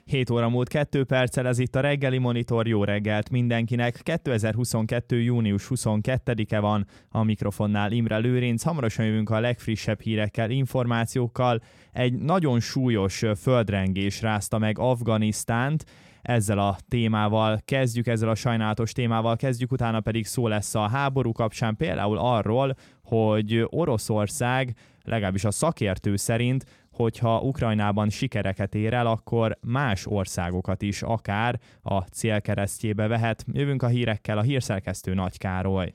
7 óra múlt 2 perccel, ez itt a reggeli monitor, jó reggelt mindenkinek. 2022. június 22-e van, a mikrofonnál Imre Lőrinc. Hamarosan jövünk a legfrissebb hírekkel, információkkal. Egy nagyon súlyos földrengés rázta meg Afganisztánt. Ezzel a témával kezdjük, ezzel a sajnálatos témával kezdjük, utána pedig szó lesz a háború kapcsán, például arról, hogy Oroszország, legalábbis a szakértő szerint, hogyha Ukrajnában sikereket ér el, akkor más országokat is akár a célkeresztjébe vehet. Jövünk a hírekkel, a hírszerkesztő Nagy Károly.